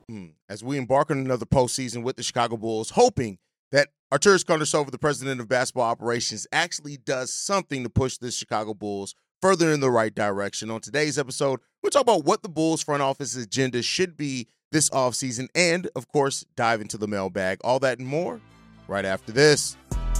as we embark on another postseason with the Chicago Bulls, hoping that Arturas Karnisovas, the president of basketball operations, actually does something to push the Chicago Bulls further in the right direction. On today's episode, we'll talk about what the Bulls front office agenda should be this offseason and, of course, dive into the mailbag. All that and more right after this.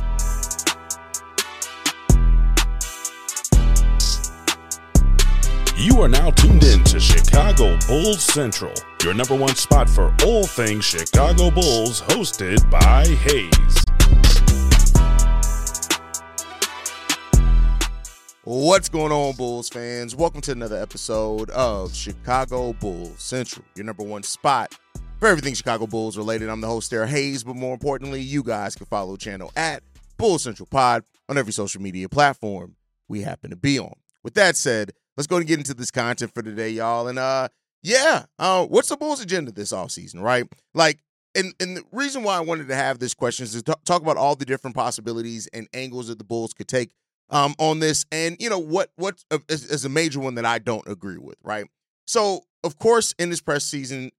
You are now tuned in to Chicago Bulls Central, your number one spot for all things Chicago Bulls, hosted by Hayes. What's going on, Bulls fans? Welcome to another episode of Chicago Bulls Central, your number one spot for everything Chicago Bulls related. I'm the host there, Hayes, but more importantly, you guys can follow the channel at Bulls Central Pod on every social media platform we happen to be on. With that said, let's go and get into this content for today, y'all. And what's the Bulls' agenda this offseason, right? And the reason why I wanted to have this question is to talk about all the different possibilities and angles that the Bulls could take on this. And, you know, what is a major one that I don't agree with, right? So, of course, in his postseason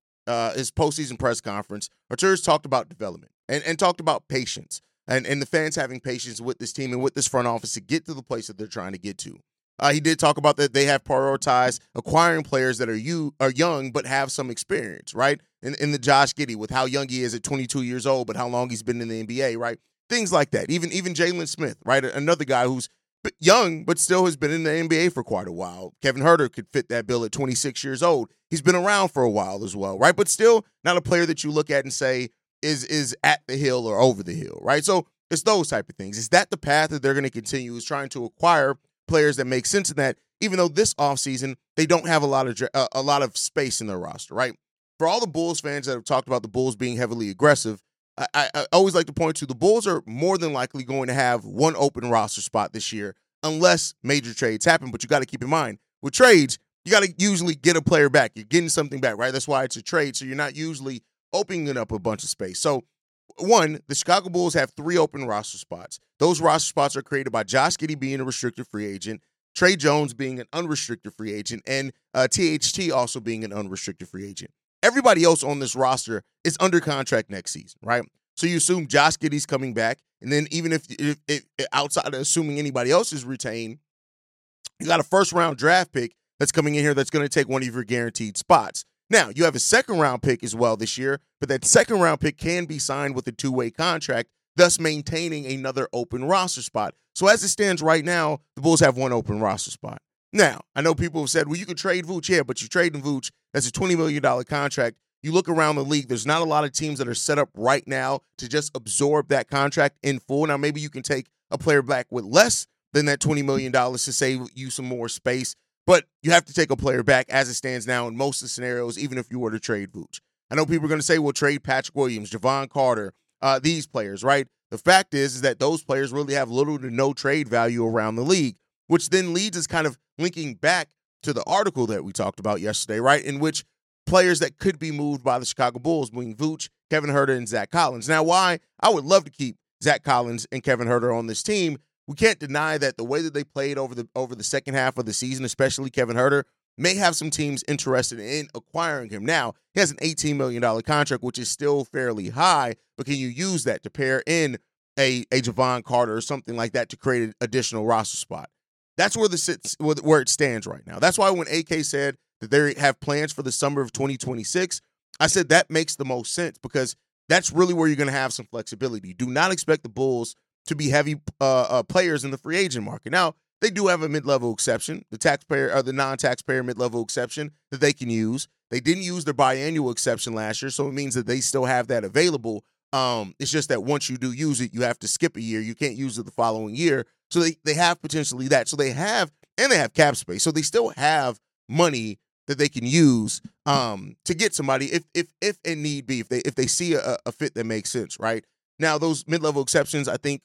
press conference, Arturas talked about development and talked about patience and the fans having patience with this team and with this front office to get to the place that they're trying to get to. He did talk about that they have prioritized acquiring players that are young but have some experience, right? In the Josh Giddey, with how young he is at 22 years old, but how long he's been in the NBA, right? Things like that. Even Jalen Smith, right? Another guy who's young but still has been in the NBA for quite a while. Kevin Huerter could fit that bill at 26 years old. He's been around for a while as well, right? But still not a player that you look at and say is at the hill or over the hill, right? So it's those type of things. Is that the path that they're going to continue, is trying to acquire players that make sense in that, even though this offseason they don't have a lot of space in their roster, right? For all the Bulls fans that have talked about the Bulls being heavily aggressive, I always like to point to the Bulls are more than likely going to have one open roster spot this year unless major trades happen. But you got to keep in mind, with trades, you got to usually get a player back. You're getting something back, right? That's why it's a trade, so you're not usually opening up a bunch of space. So, one, the Chicago Bulls have 3 open roster spots. Those roster spots are created by Josh Giddey being a restricted free agent, Tre Jones being an unrestricted free agent, and THT also being an unrestricted free agent. Everybody else on this roster is under contract next season, right? So you assume Josh Giddey's coming back, and then even if outside of assuming anybody else is retained, you got a first-round draft pick that's coming in here that's going to take one of your guaranteed spots. Now, you have a second-round pick as well this year, but that second-round pick can be signed with a 2-way contract, thus maintaining another open roster spot. So as it stands right now, the Bulls have one open roster spot. Now, I know people have said, well, you could trade Vooch. Yeah, but you're trading Vooch. That's a $20 million contract. You look around the league, there's not a lot of teams that are set up right now to just absorb that contract in full. Now, maybe you can take a player back with less than that $20 million to save you some more space, but you have to take a player back as it stands now in most of the scenarios, even if you were to trade Vooch. I know people are going to say, well, trade Patrick Williams, Javon Carter, these players, right? The fact is that those players really have little to no trade value around the league, which then leads us kind of linking back to the article that we talked about yesterday, right, in which players that could be moved by the Chicago Bulls, being Vooch, Kevin Huerter, and Zach Collins. Now, why I would love to keep Zach Collins and Kevin Huerter on this team, we can't deny that the way that they played over the second half of the season, especially Kevin Huerter, may have some teams interested in acquiring him. Now, he has an $18 million contract, which is still fairly high, but can you use that to pair in a Javon Carter or something like that to create an additional roster spot? That's where it stands right now. That's why when AK said that they have plans for the summer of 2026, I said that makes the most sense because that's really where you're going to have some flexibility. Do not expect the Bulls to be heavy players in the free agent market. Now, they do have a mid-level exception, the non-taxpayer mid-level exception that they can use. They didn't use their biannual exception last year, so it means that they still have that available. It's just that once you do use it, you have to skip a year. You can't use it the following year. So they have potentially that. So they have cap space. So they still have money that they can use to get somebody if in need be, if they see a fit that makes sense, right? Now, those mid-level exceptions, I think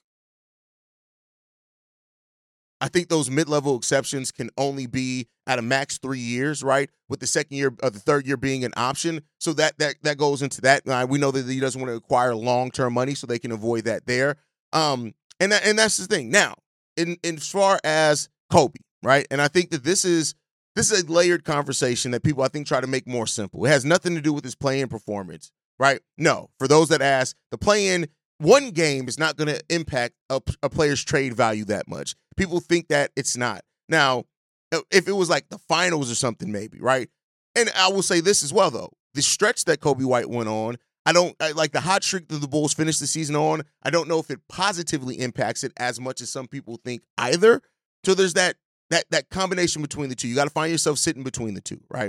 those mid-level exceptions can only be at a max 3 years, right? With the second year or the third year being an option. So that goes into that. We know that he doesn't want to acquire long-term money, so they can avoid that there. And that's the thing. Now, in as far as Kobe, right? And I think that this is this is a layered conversation that people, I think, try to make more simple. It has nothing to do with his play-in performance, right? No. For those that ask, the play-in one game is not going to impact a player's trade value that much. People think that it's not. Now, if it was like the finals or something, maybe, right? And I will say this as well, though. The stretch that Coby White went on, I like the hot streak that the Bulls finished the season on. I don't know if it positively impacts it as much as some people think either. So there's that combination between the two. You got to find yourself sitting between the two, right?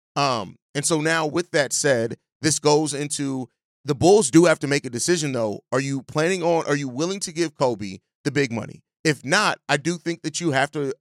And so now with that said, this goes into the Bulls do have to make a decision, though. Are you willing to give Coby the big money? If not, I do think that you have to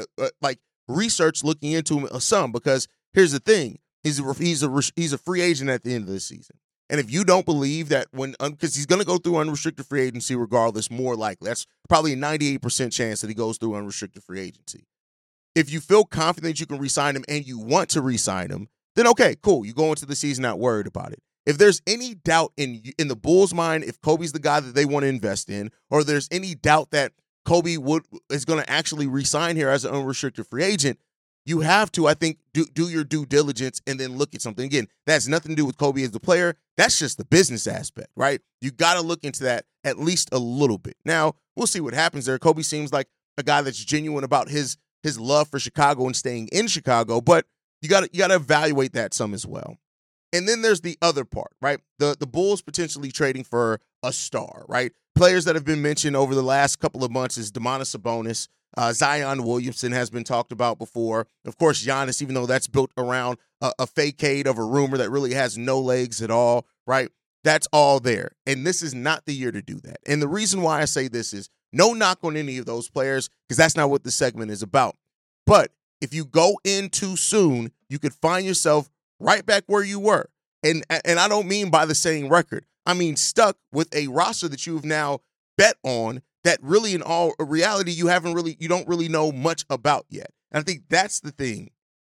research looking into him some, because here's the thing. He's a free agent at the end of the season. And if you don't believe that because he's going to go through unrestricted free agency regardless, more likely. That's probably a 98% chance that he goes through unrestricted free agency. If you feel confident you can re-sign him and you want to re-sign him, then okay, cool. You go into the season not worried about it. If there's any doubt in the Bulls' mind if Coby's the guy that they want to invest in, or there's any doubt that Coby is going to actually re-sign here as an unrestricted free agent, you have to, I think, do your due diligence and then look at something. Again, that has nothing to do with Coby as the player. That's just the business aspect, right? You got to look into that at least a little bit. Now, we'll see what happens there. Coby seems like a guy that's genuine about his love for Chicago and staying in Chicago, but you got to evaluate that some as well. And then there's the other part, right? The Bulls potentially trading for a star, right? Players that have been mentioned over the last couple of months is Domantas Sabonis. Zion Williamson has been talked about before. Of course, Giannis, even though that's built around a facade of a rumor that really has no legs at all, right? That's all there. And this is not the year to do that. And the reason why I say this is no knock on any of those players, because that's not what the segment is about. But if you go in too soon, you could find yourself right back where you were. And I don't mean by the same record. I mean stuck with a roster that you've now bet on that really in all reality you don't really know much about yet. And I think that's the thing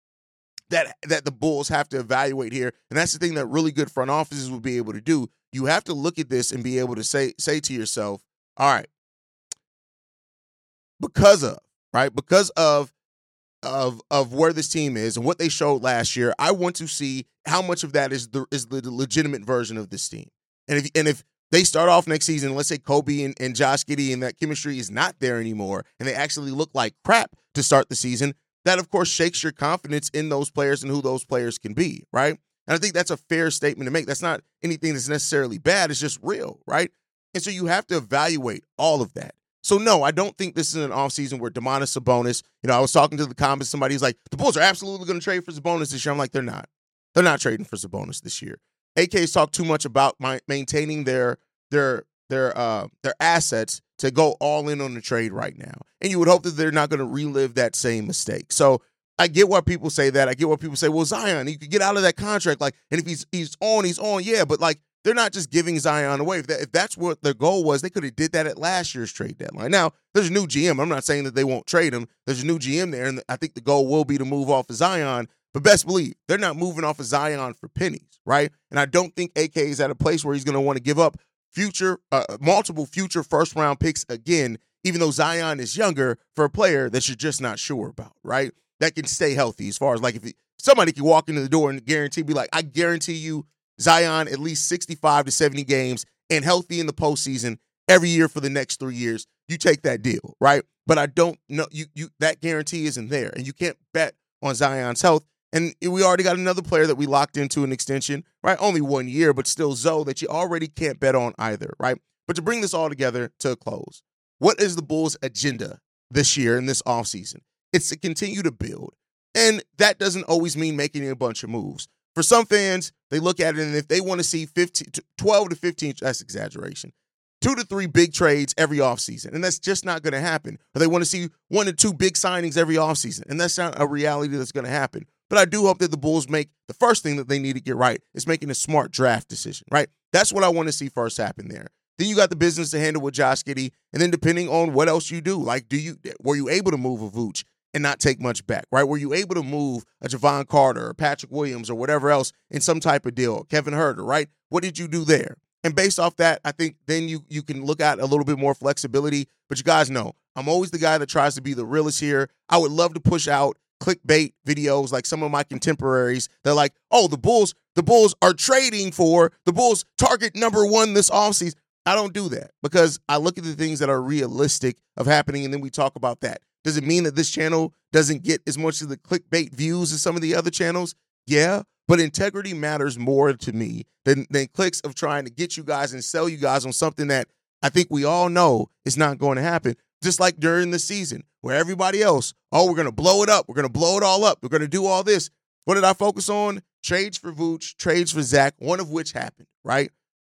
that the Bulls have to evaluate here. And that's the thing that really good front offices will be able to do. You have to look at this and be able to say to yourself, all right, because of where this team is and what they showed last year, I want to see how much of that is the legitimate version of this team. And if they start off next season, let's say Coby and Josh Giddey and that chemistry is not there anymore, and they actually look like crap to start the season, that of course shakes your confidence in those players and who those players can be, right? And I think that's a fair statement to make. That's not anything that's necessarily bad. It's just real, right? And so you have to evaluate all of that. So, no, I don't think this is an offseason where Domantas Sabonis, I was talking to the comments, somebody's like, the Bulls are absolutely going to trade for Sabonis this year. I'm like, they're not. They're not trading for Sabonis this year. AK's talked too much about maintaining their assets to go all in on the trade right now. And you would hope that they're not going to relive that same mistake. So I get why people say that. I get why people say, well, Zion, he could get out of that contract. Like, and if he's on, yeah. But like, they're not just giving Zion away. If that's what their goal was, they could have did that at last year's trade deadline. Now, there's a new GM. I'm not saying that they won't trade him. There's a new GM there, and I think the goal will be to move off of Zion. But best believe, they're not moving off of Zion for pennies, right? And I don't think AK is at a place where he's going to want to give up multiple future first-round picks again, even though Zion is younger, for a player that you're just not sure about, right? That can stay healthy as far as like if somebody can walk into the door and be like, I guarantee you Zion at least 65 to 70 games and healthy in the postseason every year for the next 3 years. You take that deal, right? But I don't know you that guarantee isn't there, and you can't bet on Zion's health. And we already got another player that we locked into an extension, right? Only 1 year, but still Zoe that you already can't bet on either, right? But to bring this all together to a close, what is the Bulls' agenda this year in this offseason? It's to continue to build. And that doesn't always mean making a bunch of moves. For some fans, they look at it, and if they want to see 12 to 15, that's exaggeration, 2 to 3 big trades every offseason, and that's just not going to happen. Or they want to see 1 to 2 big signings every offseason, and that's not a reality that's going to happen. But I do hope that the Bulls make the first thing that they need to get right is making a smart draft decision, right? That's what I want to see first happen there. Then you got the business to handle with Josh Giddey, and then depending on what else you do, like were you able to move a Vooch and not take much back, right? Were you able to move a Javon Carter or Patrick Williams or whatever else in some type of deal, Kevin Huerter, right? What did you do there? And based off that, I think then you can look at a little bit more flexibility. But you guys know, I'm always the guy that tries to be the realist here. I would love to push out clickbait videos like some of my contemporaries. They're like, oh, the Bulls are trading for the Bulls target number 1 this offseason. I don't do that because I look at the things that are realistic of happening, and then we talk about that. Does it mean that this channel doesn't get as much of the clickbait views as some of the other channels? Yeah, but integrity matters more to me than clicks of trying to get you guys and sell you guys on something that I think we all know is not going to happen. Just like during the season where everybody else, oh, we're going to blow it up. We're going to blow it all up. We're going to do all this. What did I focus on? Trades for Vooch, trades for Zach, one of which happened, right?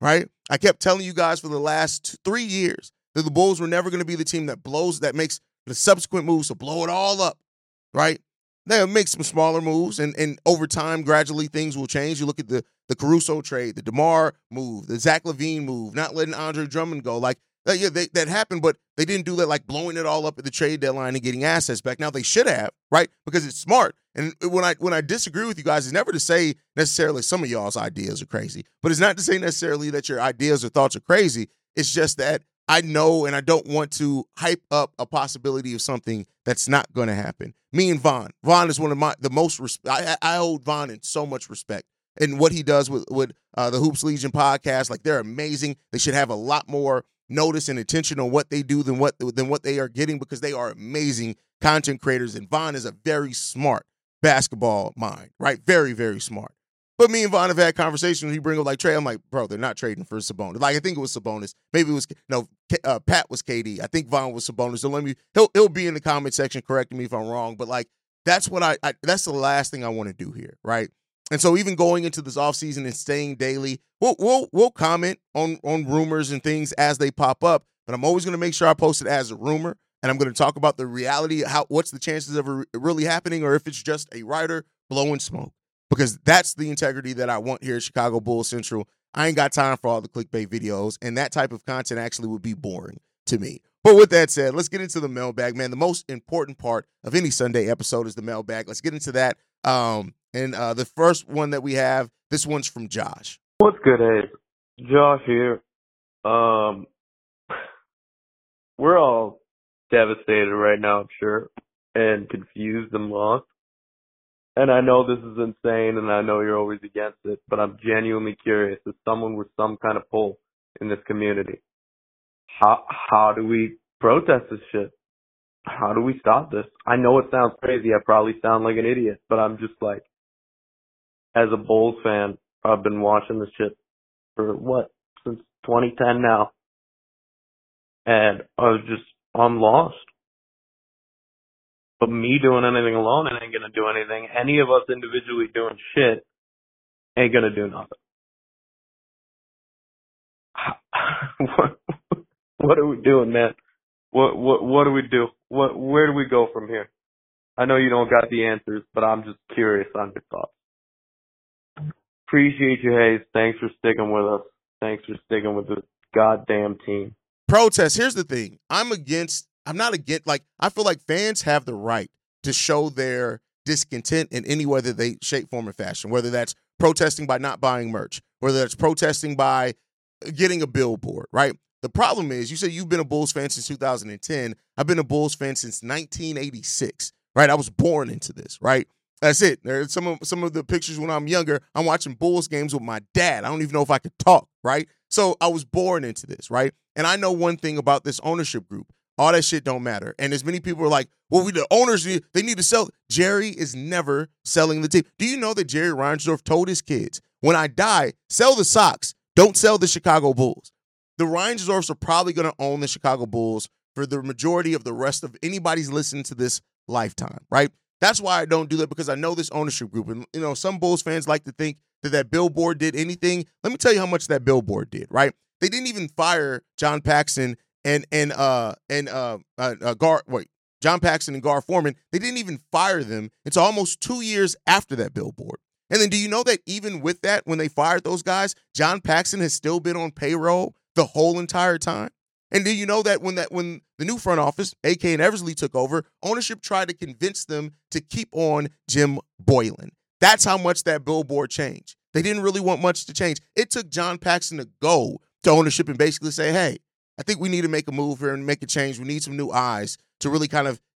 I kept telling you guys for the last 3 years that the Bulls were never going to be the team that makes the subsequent moves to blow it all up, right? They'll make some smaller moves, and over time, gradually, things will change. You look at the Caruso trade, the DeMar move, the Zach LaVine move, not letting Andre Drummond go. Like, yeah, that happened, but they didn't do that, like blowing it all up at the trade deadline and getting assets back. Now, they should have, right? Because it's smart. And when I disagree with you guys, it's never to say necessarily some of y'all's ideas are crazy, but it's not to say necessarily that your ideas or thoughts are crazy. It's just that I know and I don't want to hype up a possibility of something that's not going to happen. Me and Von is one of the most I hold Von in so much respect. And what he does with the Hoops Legion podcast, like, they're amazing. They should have a lot more notice and attention on what they do than what they are getting, because they are amazing content creators. And Von is a very smart basketball mind, right? Very, very smart. But me and Von have had conversations. He bring up like trade. I'm like, bro, they're not trading for Sabonis. Like, I think it was Sabonis. Maybe it was Pat was KD. I think Von was Sabonis. So he'll be in the comment section correcting me if I'm wrong. But like, that's what that's the last thing I want to do here, right? And so even going into this offseason and staying daily, we'll comment on rumors and things as they pop up. But I'm always going to make sure I post it as a rumor, and I'm going to talk about the reality, what's the chances of it really happening, or if it's just a writer blowing smoke. Because that's the integrity that I want here at Chicago Bulls Central. I ain't got time for all the clickbait videos, and that type of content actually would be boring to me. But with that said, let's get into the mailbag, man. The most important part of any Sunday episode is the mailbag. Let's get into that. And the first one that we have, this one's from Josh. What's good, Abe? Josh here. We're all devastated right now, I'm sure, and confused and lost. And I know this is insane, and I know you're always against it, but I'm genuinely curious, as someone with some kind of pull in this community, how do we protest this shit? How do we stop this? I know it sounds crazy. I probably sound like an idiot, but I'm just like, as a Bulls fan, I've been watching this shit for since 2010 now. And I'm lost. But me doing anything alone ain't gonna do anything. Any of us individually doing shit ain't gonna do nothing. What are we doing, man? What do we do? Where do we go from here? I know you don't got the answers, but I'm just curious on your thoughts. Appreciate you, Hayes. Thanks for sticking with us. Thanks for sticking with the goddamn team. Protest. Here's the thing. I'm not against, like, I feel like fans have the right to show their discontent in any way that they shape, form, or fashion, whether that's protesting by not buying merch, whether that's protesting by getting a billboard, right? The problem is, you say you've been a Bulls fan since 2010. I've been a Bulls fan since 1986, right? I was born into this, right? That's it. There's some of the pictures when I'm younger. I'm watching Bulls games with my dad. I don't even know if I could talk, right? So I was born into this, right? And I know one thing about this ownership group. All that shit don't matter. And as many people are like, well, the owners, they need to sell. Jerry is never selling the team. Do you know that Jerry Reinsdorf told his kids, when I die, sell the Sox, don't sell the Chicago Bulls? The Reinsdorfs are probably going to own the Chicago Bulls for the majority of the rest of anybody's listening to this lifetime, right? That's why I don't do that, because I know this ownership group. And, you know, some Bulls fans like to think that billboard did anything. Let me tell you how much that billboard did, right? They didn't even fire John Paxson John Paxson and Gar Forman. They didn't even fire them until almost 2 years after that billboard. And then do you know that even with that, when they fired those guys, John Paxson has still been on payroll the whole entire time? And do you know that when the new front office, AK and Eversley, took over, ownership tried to convince them to keep on Jim Boylan? That's how much that billboard changed. They didn't really want much to change. It took John Paxson to go to ownership and basically say, hey, I think we need to make a move here and make a change. We need some new eyes to really kind of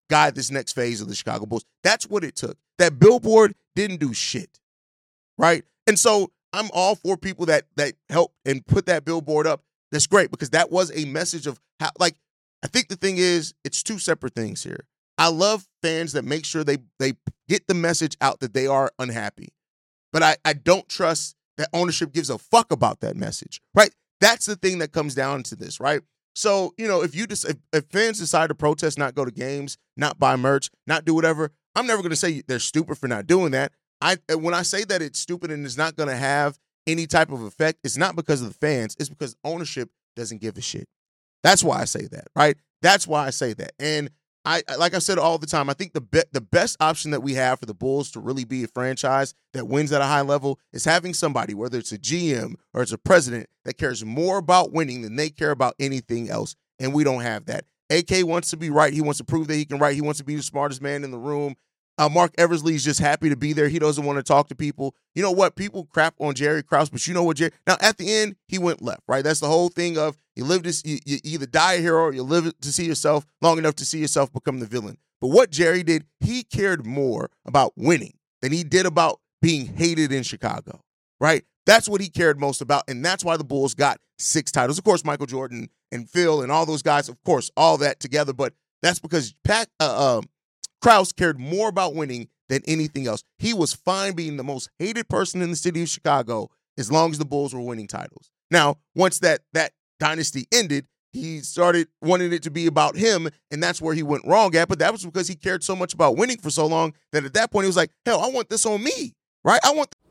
guide this next phase of the Chicago Bulls. That's what it took. That billboard didn't do shit, right? And so I'm all for people that help and put that billboard up. That's great because that was a message of how, like, I think the thing is, it's two separate things here. I love fans that make sure they get the message out that they are unhappy. But I don't trust that ownership gives a fuck about that message, right? That's the thing that comes down to this, right? So, if fans decide to protest, not go to games, not buy merch, not do whatever, I'm never going to say they're stupid for not doing that. When I say that it's stupid and it's not going to have any type of effect, it's not because of the fans. It's because ownership doesn't give a shit. That's why I say that, right? That's why I say that. And I like I said all the time, I think the best option that we have for the Bulls to really be a franchise that wins at a high level is having somebody, whether it's a GM or it's a president, that cares more about winning than they care about anything else. And we don't have that. AK wants to be right. He wants to prove that he can write. He wants to be the smartest man in the room. Mark Eversley is just happy to be there. He doesn't want to talk to people. You know what? People crap on Jerry Krause, but you know what, Jerry? Now, at the end, he went left, right? That's the whole thing of you either die a hero or you live to see yourself long enough to see yourself become the villain. But what Jerry did, he cared more about winning than he did about being hated in Chicago, right? That's what he cared most about, and that's why the Bulls got 6 titles. Of course, Michael Jordan and Phil and all those guys, of course, all that together, but that's because Krause cared more about winning than anything else. He was fine being the most hated person in the city of Chicago as long as the Bulls were winning titles. Now, once that dynasty ended, he started wanting it to be about him, and that's where he went wrong at. But that was because he cared so much about winning for so long that at that point he was like, hell, I want this on me, right? I want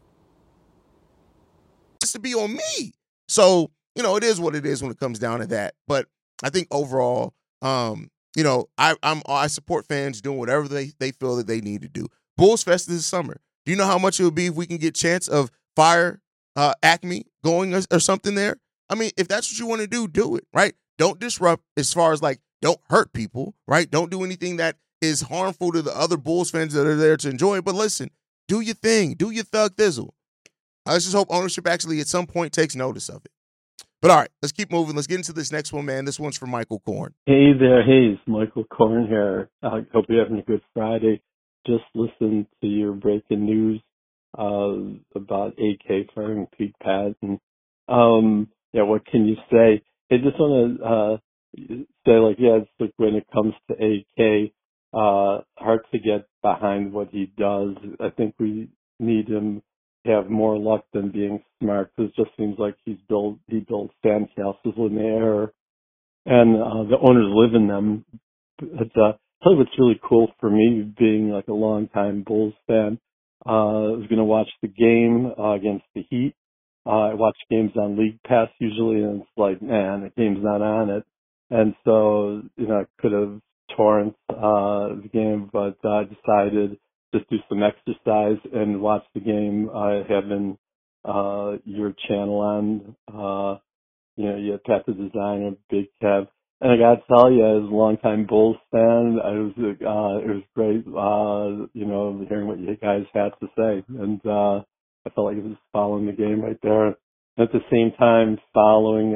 this to be on me. So, it is what it is when it comes down to that. But I think overall, I support fans doing whatever they feel that they need to do. Bulls Fest this summer. Do you know how much it would be if we can get chance of Fire Acme going or something there? I mean, if that's what you want to do it, right? Don't disrupt as far as don't hurt people, right? Don't do anything that is harmful to the other Bulls fans that are there to enjoy it. But listen, do your thing. Do your thug thizzle. Let's just hope ownership actually at some point takes notice of it. But all right, let's keep moving. Let's get into this next one, man. This one's from Michael Korn. Hey there, Hayes. Michael Korn here. I hope you're having a good Friday. Just listened to your breaking news about AK firing Pete Patton. What can you say? I just want to say, it's like when it comes to AK, hard to get behind what he does. I think we need him to have more luck than being smart, because it just seems like he builds sandcastles in the air, and the owners live in them. But tell you what's really cool for me, being a longtime Bulls fan. I was going to watch the game against the Heat. I watch games on League Pass usually, and it's like, man, the game's not on it. And so, I could have torrent the game, but I decided just do some exercise and watch the game. Having your channel on, you had Pat the Designer, Big Kev. And I got to tell you, as a longtime Bulls fan, it was great, hearing what you guys had to say. And I felt like it was following the game right there. At the same time, following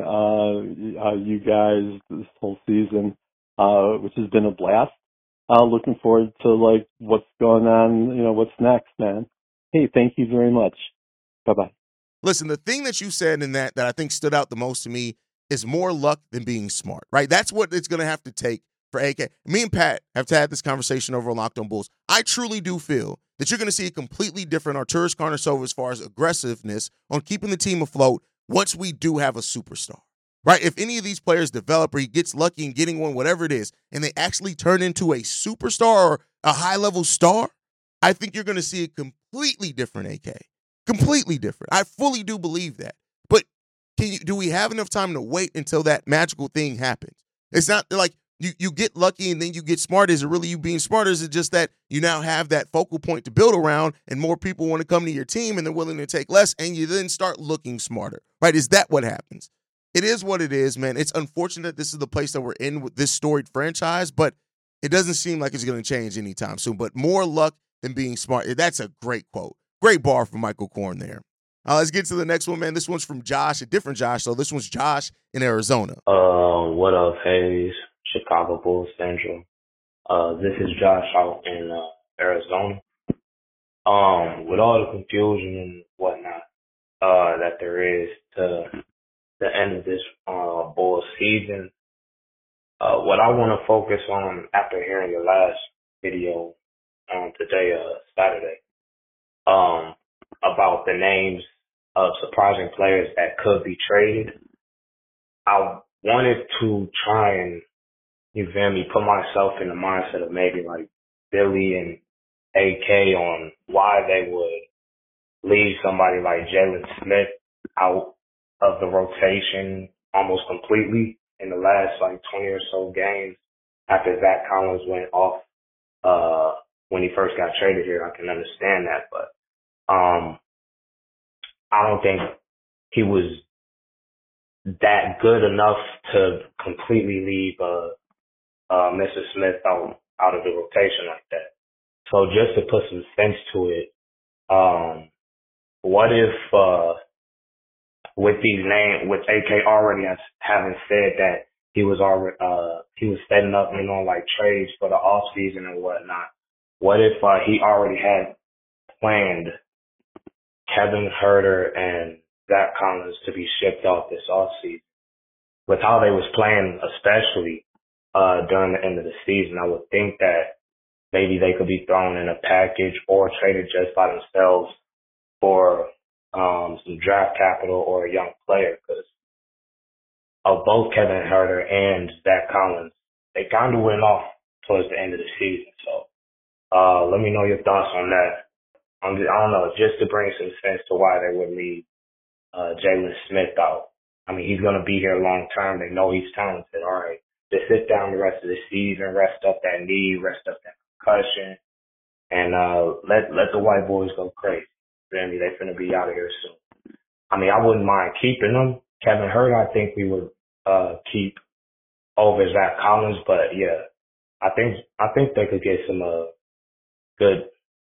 you guys this whole season, which has been a blast. Looking forward to what's going on, what's next, man. Hey, thank you very much. Bye-bye. Listen, the thing that you said in that I think stood out the most to me is more luck than being smart, right? That's what it's going to have to take for AK. Me and Pat have had this conversation over on Locked on Bulls. I truly do feel that you're going to see a completely different Arturas Karnisovas as far as aggressiveness on keeping the team afloat once we do have a superstar, right? If any of these players develop or he gets lucky in getting one, whatever it is, and they actually turn into a superstar or a high-level star, I think you're going to see a completely different AK. Completely different. I fully do believe that. But do we have enough time to wait until that magical thing happens? It's not like you get lucky and then you get smart. Is it really you being smarter? Is it just that you now have that focal point to build around and more people want to come to your team and they're willing to take less and you then start looking smarter, right? Is that what happens? It is what it is, man. It's unfortunate this is the place that we're in with this storied franchise, but it doesn't seem like it's going to change anytime soon. But more luck than being smart. That's a great quote. Great bar from Michael Korn there. Let's get to the next one, man. This one's from Josh, a different Josh. So this one's Josh in Arizona. What up, Hayes? Chicago Bulls Central. This is Josh out in Arizona. With all the confusion and whatnot that there is to the end of this Bulls season, what I want to focus on after hearing your last video today, Saturday, about the names of surprising players that could be traded, I wanted to try and, you feel me, put myself in the mindset of maybe like Billy and AK on why they would leave somebody like Jalen Smith out of the rotation almost completely in the last like 20 or so games after Zach Collins went off when he first got traded here. I can understand that, but I don't think he was that good enough to completely leave Mr. Smith out of the rotation like that. So just to put some sense to it, what if with these names, with AK already having said that he was setting up, like trades for the off season and whatnot. What if he already had planned Kevin Huerter and Zach Collins to be shipped off this off season? With how they was playing, especially during the end of the season, I would think that maybe they could be thrown in a package or traded just by themselves for some draft capital or a young player, because of both Kevin Huerter and Zach Collins, they kind of went off towards the end of the season. So let me know your thoughts on that. I don't know, just to bring some sense to why they would leave Jalen Smith out. I mean, he's going to be here long term. They know he's talented. All right, just sit down the rest of the season, rest up that knee, rest up that concussion, and let the white boys go crazy. They're finna be out of here soon. I mean, I wouldn't mind keeping them. Kevin Huerter, I think we would keep over Zach Collins, but yeah, I think they could get some good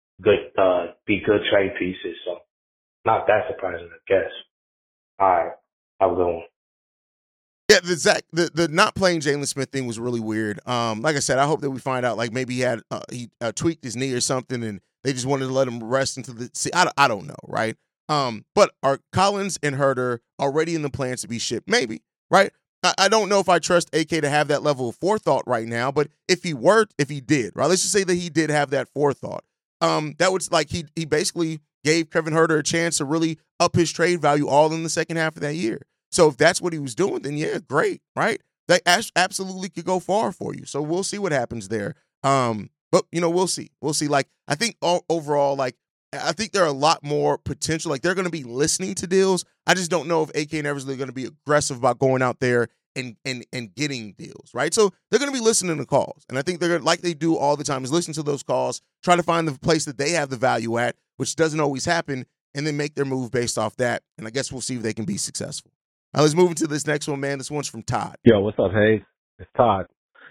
trade pieces. So not that surprising, I guess. All right, have a good one. Yeah, the not playing Jalen Smith thing was really weird. Like I said, I hope that we find out like maybe he tweaked his knee or something, and they just wanted to let him rest until the. See, I don't know, right? But are Collins and Huerter already in the plans to be shipped? Maybe, right? I don't know if I trust AK to have that level of forethought right now, but if he did, right? Let's just say that he did have that forethought. That was like he basically gave Kevin Huerter a chance to really up his trade value all in the second half of that year. So if that's what he was doing, then yeah, great, right? That absolutely could go far for you. So we'll see what happens there. But we'll see. We'll see. Like I think overall, like I think there are a lot more potential. Like they're going to be listening to deals. I just don't know if AK and Eversley are going to be aggressive about going out there and getting deals, right? So they're going to be listening to calls, and I think they're going to, like they do all the time, is listen to those calls, try to find the place that they have the value at, which doesn't always happen, and then make their move based off that. And I guess we'll see if they can be successful. Now let's move into this next one, man. This one's from Todd. Yo, what's up, Hayes? It's Todd.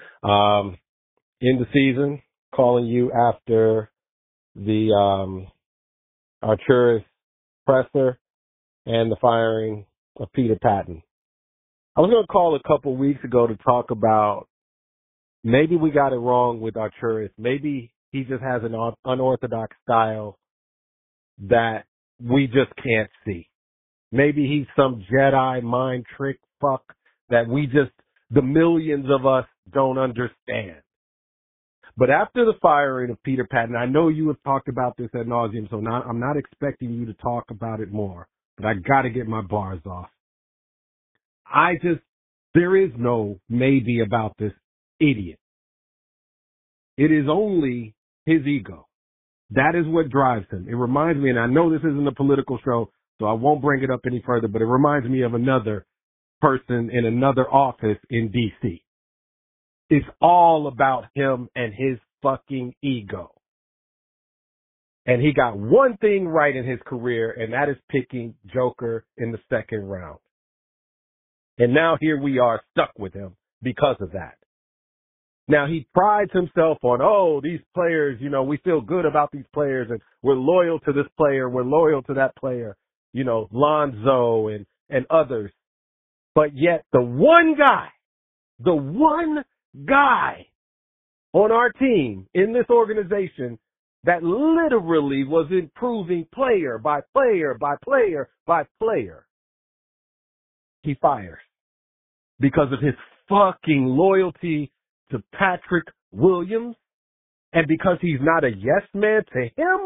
In the season, calling you after the Arturas presser and the firing of Peter Patton. I was going to call a couple weeks ago to talk about maybe we got it wrong with Arturas. Maybe he just has an unorthodox style that we just can't see. Maybe he's some Jedi mind trick fuck that the millions of us don't understand. But after the firing of Peter Patton, I know you have talked about this ad nauseum, so I'm not expecting you to talk about it more, but I got to get my bars off. There is no maybe about this idiot. It is only his ego. That is what drives him. It reminds me, and I know this isn't a political show, so I won't bring it up any further, but it reminds me of another person in another office in D.C. It's all about him and his fucking ego. And he got one thing right in his career, and that is picking Joker in the second round. And now here we are stuck with him because of that. Now he prides himself on, these players, we feel good about these players and we're loyal to this player, we're loyal to that player, Lonzo and others. But yet the one guy on our team in this organization that literally was improving player by player by player by player, he fires because of his fucking loyalty to Patrick Williams and because he's not a yes man to him?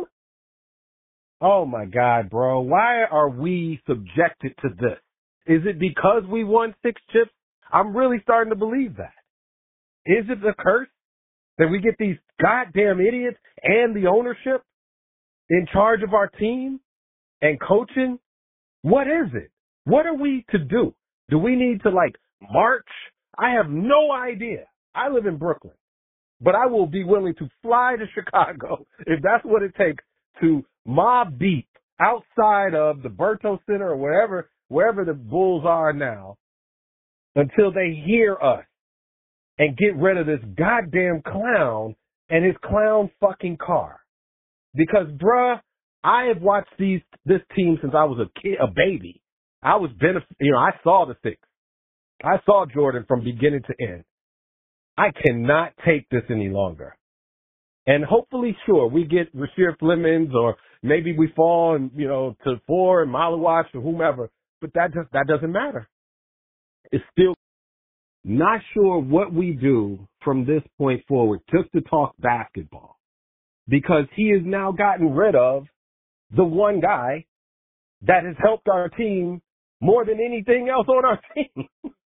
Oh my God, bro. Why are we subjected to this? Is it because we won 6 chips? I'm really starting to believe that. Is it a curse that we get these goddamn idiots and the ownership in charge of our team and coaching? What is it? What are we to do? Do we need to march? I have no idea. I live in Brooklyn, but I will be willing to fly to Chicago if that's what it takes to mob deep outside of the Berto Center or wherever the Bulls are now until they hear us and get rid of this goddamn clown and his clown fucking car. Because, bruh, I have watched this team since I was a baby. I saw the 6. I saw Jordan from beginning to end. I cannot take this any longer. And hopefully, sure, we get Rasheer Flemings or maybe we fall to 4 and Malawash or whomever, but that doesn't matter. It's still not sure what we do from this point forward just to talk basketball because he has now gotten rid of the one guy that has helped our team more than anything else on our team.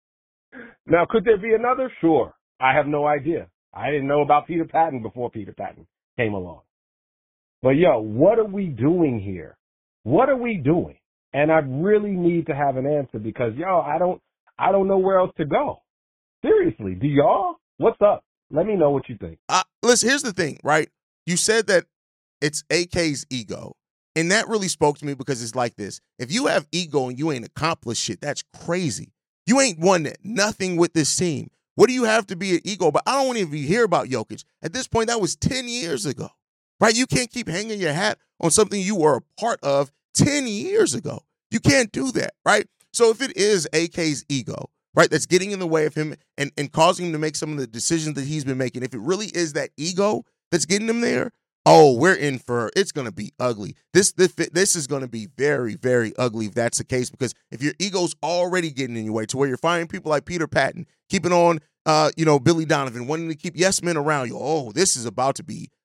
Now, could there be another? Sure. I have no idea. I didn't know about Peter Patton before Peter Patton came along. But, what are we doing here? What are we doing? And I really need to have an answer because, I don't know where else to go. Seriously, do y'all? What's up? Let me know what you think. Listen, here's the thing, right? You said that it's AK's ego. And that really spoke to me because it's like this. If you have ego and you ain't accomplished shit, that's crazy. You ain't won nothing with this team. What do you have to be an ego? But I don't want to even hear about Jokic. At this point, that was 10 years ago, right? You can't keep hanging your hat on something you were a part of 10 years ago. You can't do that, right? So if it is AK's ego, right, that's getting in the way of him and causing him to make some of the decisions that he's been making, if it really is that ego that's getting him there, we're in for it's going to be ugly. This is going to be very, very ugly if that's the case, because if your ego's already getting in your way to where you're finding people like Peter Patton, keeping on, Billy Donovan, wanting to keep yes men around you, this is about to be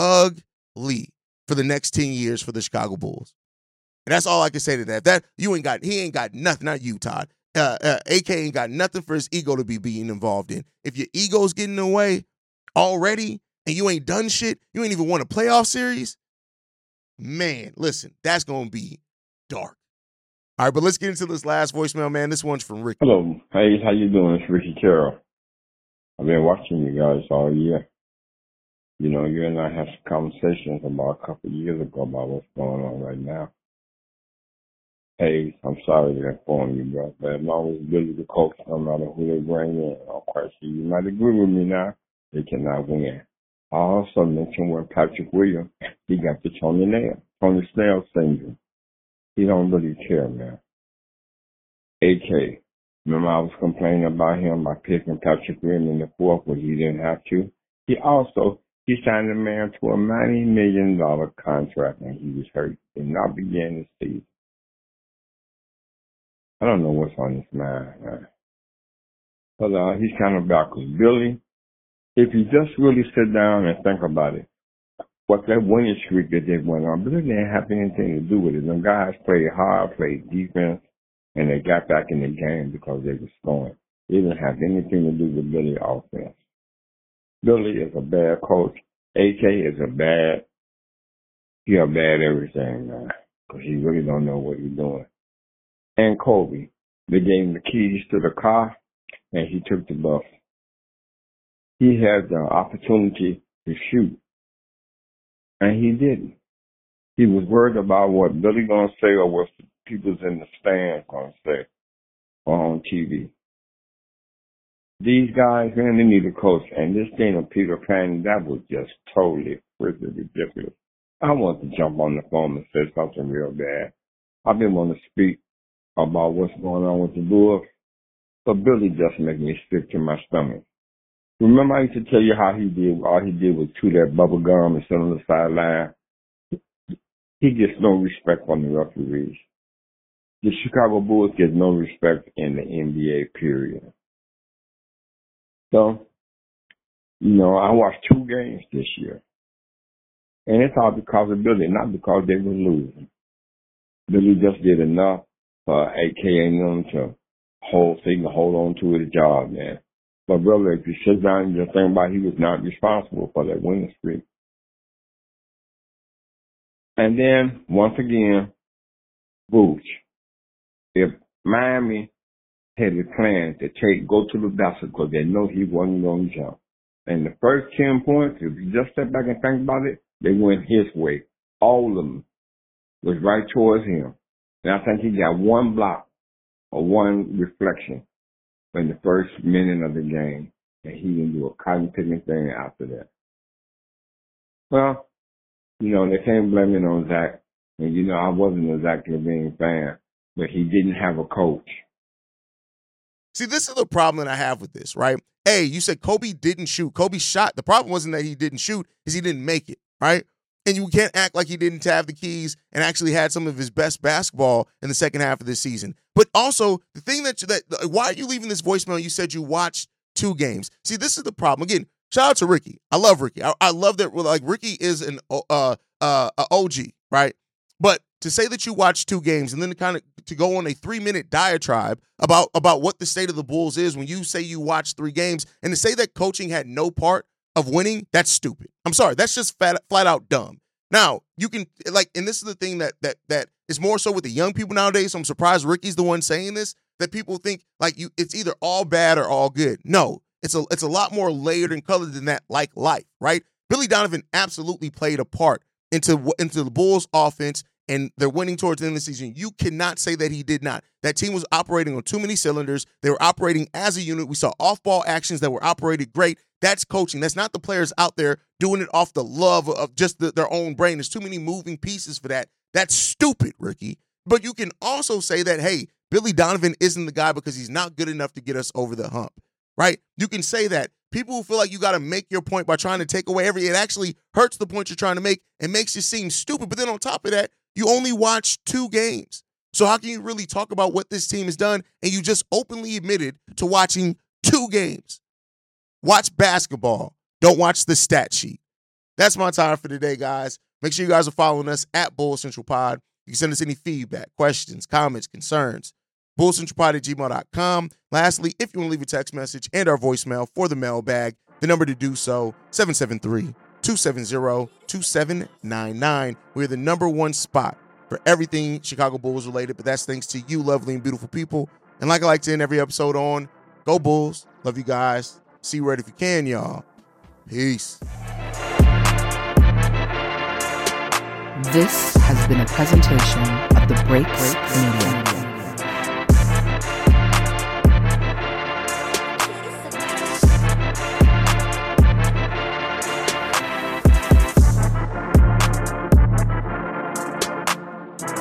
ugly for the next 10 years for the Chicago Bulls. And that's all I can say to that. He ain't got nothing, not you, Todd. AK ain't got nothing for his ego to be being involved in. If your ego's getting in the way already, and you ain't done shit, you ain't even won a playoff series, man, listen, that's going to be dark. All right, but let's get into this last voicemail, man. This one's from Ricky. Hello. Hey, how you doing? It's Ricky Carroll. I've been watching you guys all year. You and I had some conversations about a couple of years ago about what's going on right now. Hey, I'm sorry to inform you, bro, but as long as Billy the coach, no matter who they bring in, I'm quite sure you might agree with me now, they cannot win. I also mentioned when Patrick Williams, he got the Tony Snell syndrome. He don't really care, man. AK, remember I was complaining about him by picking Patrick Williams in the 4th when he didn't have to. He signed a man to a $90 million contract and he was hurt and not begin the season. I don't know what's on his mind, man. But he's kind of backwards. Billy, if you just really sit down and think about it, what that winning streak that they went on, Billy didn't have anything to do with it. Them guys played hard, played defense, and they got back in the game because they were scoring. It didn't have anything to do with Billy offense. Billy is a bad coach. AK is a bad everything, man, because he really don't know what he's doing. And Kobe, they gave him the keys to the car, and he took the bus. He had the opportunity to shoot, and he didn't. He was worried about what Billy gonna say or what the people in the stand gonna say on TV. These guys, man, they need a coach, and this thing of Peter Pan, that was just totally freaking ridiculous. I want to jump on the phone and say something real bad. I've been wanting to speak about what's going on with the Bulls, but Billy just made me sick to my stomach. Remember I used to tell you how he did, all he did was chew that bubble gum and sit on the sideline? He gets no respect from the referees. The Chicago Bulls get no respect in the NBA, period. So, I watched 2 games this year. And it's all because of Billy, not because they were losing. Billy just did enough for AK and them to hold on to his job, man. But brother, if you sit down and just think about it, he was not responsible for that winning streak. And then, once again, Booch. If Miami had a plan to go to the basket because they know he wasn't going to jump. And the first 10 points, if you just step back and think about it, they went his way. All of them was right towards him. And I think he got 1 block or 1 reflection in the first minute of the game. And he didn't do a cotton picking thing after that. Well, they can't blame it on Zach. And, I wasn't a Zach LaVine fan, but he didn't have a coach. See, this is the problem that I have with this, right? You said Kobe didn't shoot. Kobe shot. The problem wasn't that he didn't shoot, is he didn't make it, right? And you can't act like he didn't have the keys and actually had some of his best basketball in the second half of this season. But also, the thing that why are you leaving this voicemail? You said you watched 2 games. See, this is the problem. Again, shout out to Ricky. I love Ricky. I love that. Ricky is an OG, right? But to say that you watched 2 games and then to go on a 3-minute diatribe about what the state of the Bulls is when you say you watched 3 games, and to say that coaching had no part of winning, that's stupid. I'm sorry. That's just flat out dumb. Now, you can, and this is the thing that is more so with the young people nowadays, so I'm surprised Ricky's the one saying this, that people think, it's either all bad or all good. No, it's a lot more layered and colored than that, like life, right? Billy Donovan absolutely played a part into the Bulls' offense, and they're winning towards the end of the season. You cannot say that he did not. That team was operating on too many cylinders. They were operating as a unit. We saw off-ball actions that were operated great. That's coaching. That's not the players out there doing it off the love of just their own brain. There's too many moving pieces for that. That's stupid, Ricky. But you can also say that, hey, Billy Donovan isn't the guy because he's not good enough to get us over the hump, right? You can say that. People who feel like you got to make your point by trying to take away it actually hurts the point you're trying to make and makes you seem stupid. But then on top of that, you only watched 2 games. So how can you really talk about what this team has done and you just openly admitted to watching 2 games? Watch basketball. Don't watch the stat sheet. That's my time for today, guys. Make sure you guys are following us at Bull Central Pod. You can send us any feedback, questions, comments, concerns. BullCentralPod@gmail.com. Lastly, if you want to leave a text message and our voicemail for the mailbag, the number to do so, 773-270-2799. We're the #1 spot for everything Chicago Bulls related, but that's thanks to you lovely and beautiful people. And like I like to end every episode on, go Bulls. Love you guys. See you right if you can, y'all. Peace. This has been a presentation of the Break Media.